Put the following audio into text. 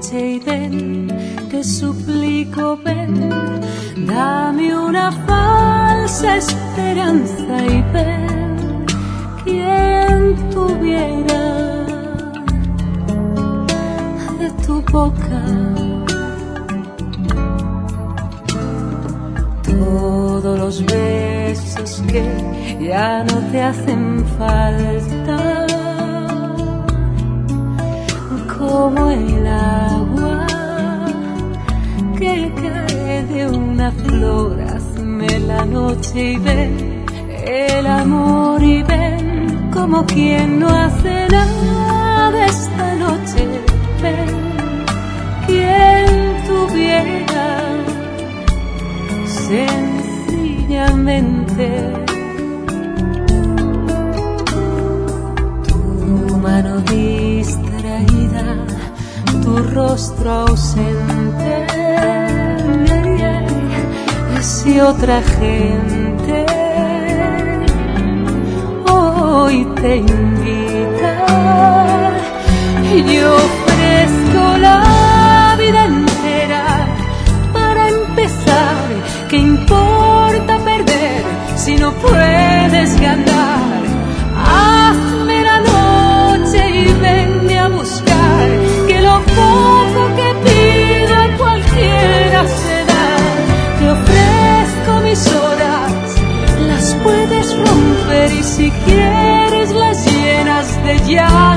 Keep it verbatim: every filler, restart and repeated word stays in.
noche y ven, te suplico ven, dame una falsa esperanza y ven, quien tuviera de tu boca todos los besos que ya no te hacen falta, como el agua que cae de una flor. Hazme la noche y ven el amor y ven como quien no hace nada esta noche. Ven, quien tuviera sencillamente tu mano distraída, tu rostro ausente, y si otra gente hoy te invita, yo ofrezco la vida entera para empezar. ¿Qué importa perder si no puedes ganar? Hazme la noche y venme a buscar, que lo poco que pido a cualquiera se da. Te ofrezco mis horas, las puedes romper y si quieres las llenas de ya.